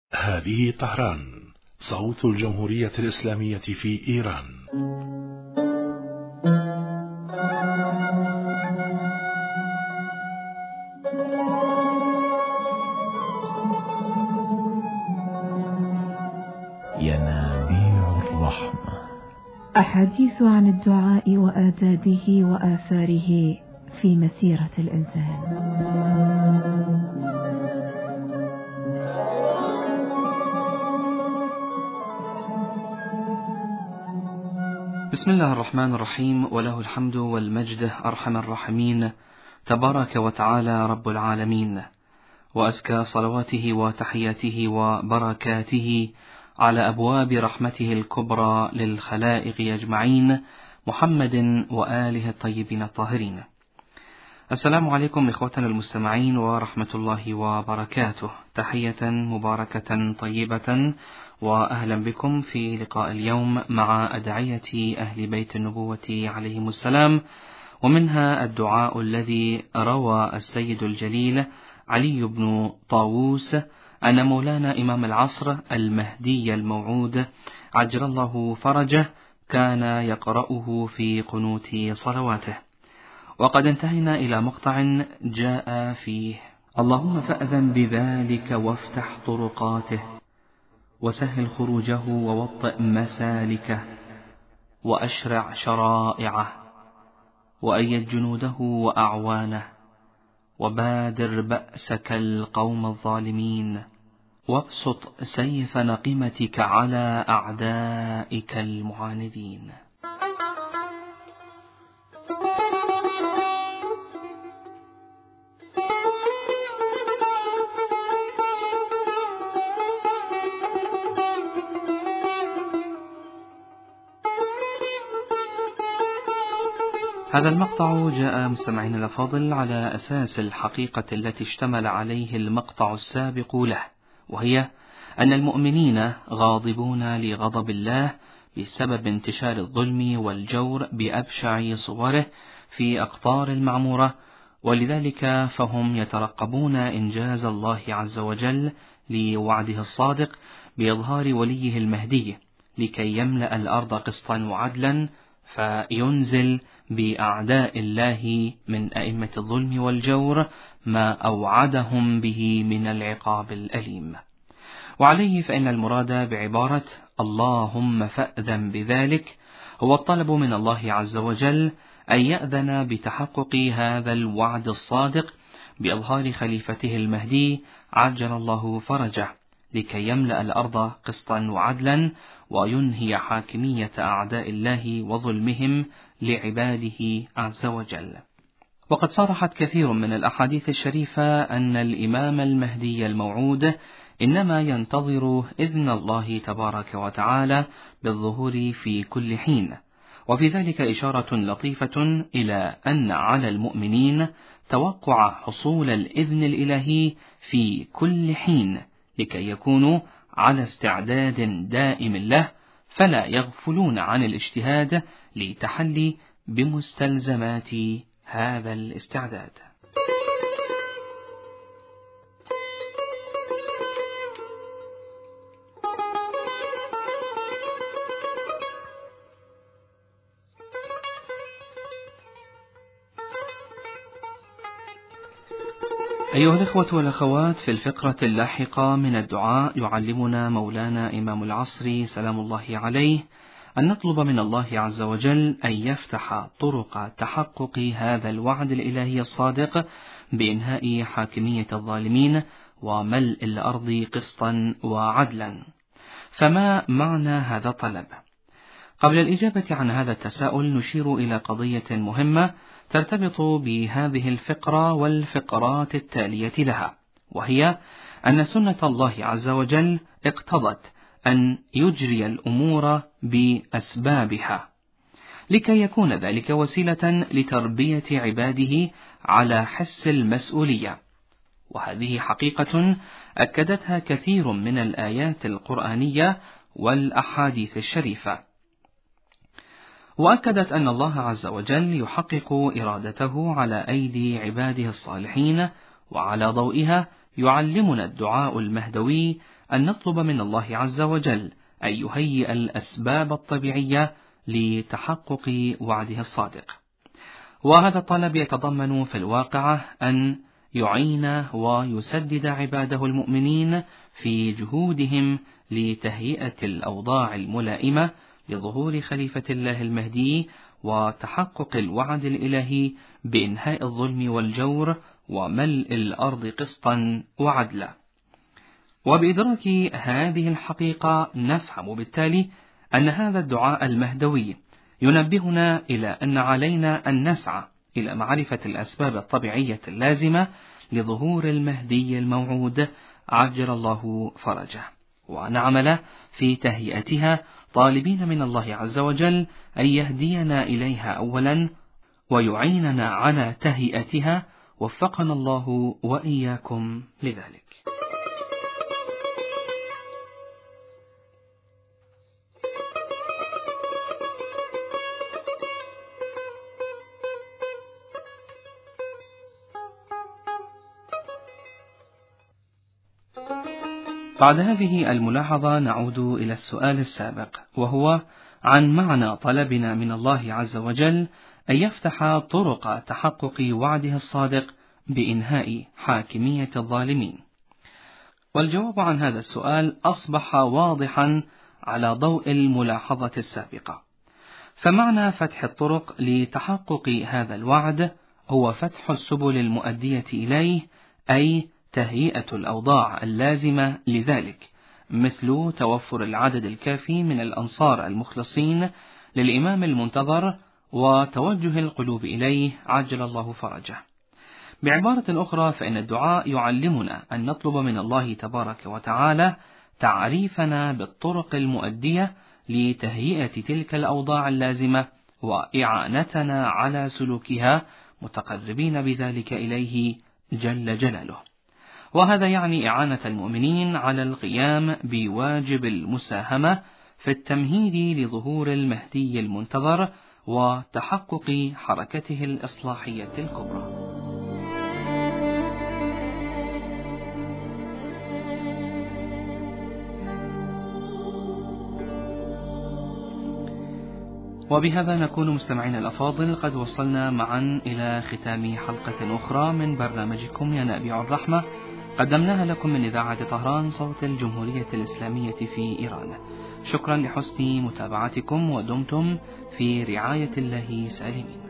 هذه طهران، صوت الجمهورية الإسلامية في إيران. ينابيع الرحمة، أحاديث عن الدعاء وآدابه وآثاره في مسيرة الإنسان. بسم الله الرحمن الرحيم، وله الحمد والمجد أرحم الراحمين، تبارك وتعالى رب العالمين، وأزكى صلواته وتحياته وبركاته على أبواب رحمته الكبرى للخلائق أجمعين، محمد وآله الطيبين الطاهرين. السلام عليكم إخوتنا المستمعين ورحمة الله وبركاته، تحية مباركة طيبة، وأهلا بكم في لقاء اليوم مع أدعية أهل بيت النبوة عليهم السلام، ومنها الدعاء الذي روى السيد الجليل علي بن طاووس أن مولانا إمام العصر المهدي الموعود عجل الله فرجه كان يقرأه في قنوت صلواته. وقد انتهينا إلى مقطع جاء فيه: اللهم فأذن بذلك وافتح طرقاته، وسهل خروجه ووطئ مسالكه، وأشرع شرائعه، وأيد جنوده وأعوانه، وبادر بأسك القوم الظالمين، وابسط سيف نقمتك على أعدائك المعاندين. هذا المقطع جاء مستمعين الأفاضل على أساس الحقيقة التي اشتمل عليه المقطع السابق له، وهي أن المؤمنين غاضبون لغضب الله بسبب انتشار الظلم والجور بأبشع صوره في أقطار المعمورة، ولذلك فهم يترقبون إنجاز الله عز وجل لوعده الصادق بإظهار وليه المهدي لكي يملأ الأرض قسطا وعدلا، فينزل بأعداء الله من أئمة الظلم والجور ما أوعدهم به من العقاب الأليم. وعليه فإن المراد بعبارة اللهم فأذن بذلك هو الطلب من الله عز وجل أن يأذن بتحقق هذا الوعد الصادق بإظهار خليفته المهدي عجل الله فرجه لكي يملأ الأرض قسطا وعدلا، وينهي حاكمية أعداء الله وظلمهم لعباده عز وجل. وقد صرحت كثير من الأحاديث الشريفة أن الإمام المهدي الموعود إنما ينتظر إذن الله تبارك وتعالى بالظهور في كل حين، وفي ذلك إشارة لطيفة إلى أن على المؤمنين توقع حصول الإذن الإلهي في كل حين لكي يكونوا على استعداد دائم له، فلا يغفلون عن الاجتهاد لتحلي بمستلزمات هذا الاستعداد. أيها الإخوة والأخوات، في الفقرة اللاحقة من الدعاء يعلمنا مولانا إمام العصر سلام الله عليه أن نطلب من الله عز وجل أن يفتح طرق تحقق هذا الوعد الإلهي الصادق بإنهاء حاكمية الظالمين وملء الأرض قسطا وعدلا. فما معنى هذا الطلب؟ قبل الإجابة عن هذا التساؤل نشير إلى قضية مهمة ترتبط بهذه الفقرة والفقرات التالية لها، وهي أن سنة الله عز وجل اقتضت أن يجري الأمور بأسبابها لكي يكون ذلك وسيلة لتربية عباده على حس المسؤولية، وهذه حقيقة أكدتها كثير من الآيات القرآنية والأحاديث الشريفة، وأكدت أن الله عز وجل يحقق إرادته على أيدي عباده الصالحين، وعلى ضوئها يعلمنا الدعاء المهدوي أن نطلب من الله عز وجل أن يهيئ الأسباب الطبيعية لتحقق وعده الصادق، وهذا الطلب يتضمن في الواقع أن يعين ويسدد عباده المؤمنين في جهودهم لتهيئة الأوضاع الملائمة لظهور خليفة الله المهدي وتحقق الوعد الإلهي بإنهاء الظلم والجور وملء الأرض قسطا وعدلا. وبإدراك هذه الحقيقة نفهم بالتالي أن هذا الدعاء المهدوي ينبهنا إلى أن علينا أن نسعى إلى معرفة الأسباب الطبيعية اللازمة لظهور المهدي الموعود عجل الله فرجه، ونعمل في تهيئتها طالبين من الله عز وجل أن يهدينا إليها أولا ويعيننا على تهيئتها، وفقنا الله وإياكم لذلك. بعد هذه الملاحظة نعود إلى السؤال السابق، وهو عن معنى طلبنا من الله عز وجل أن يفتح طرق تحقق وعده الصادق بإنهاء حاكمية الظالمين. والجواب عن هذا السؤال أصبح واضحا على ضوء الملاحظة السابقة. فمعنى فتح الطرق لتحقق هذا الوعد هو فتح السبل المؤدية إليه، أي تهيئة الأوضاع اللازمة لذلك، مثل توفر العدد الكافي من الأنصار المخلصين للإمام المنتظر وتوجه القلوب إليه عجل الله فرجه. بعبارة أخرى، فإن الدعاء يعلمنا أن نطلب من الله تبارك وتعالى تعريفنا بالطرق المؤدية لتهيئة تلك الأوضاع اللازمة وإعانتنا على سلوكها، متقربين بذلك إليه جل جلاله. وهذا يعني إعانة المؤمنين على القيام بواجب المساهمة في التمهيد لظهور المهدي المنتظر وتحقق حركته الإصلاحية الكبرى. وبهذا نكون مستمعين الأفاضل قد وصلنا معا إلى ختام حلقة أخرى من برنامجكم ينابيع الرحمة، قدمناها لكم من إذاعة طهران صوت الجمهورية الإسلامية في إيران. شكرا لحسن متابعتكم، ودمتم في رعاية الله سالمين.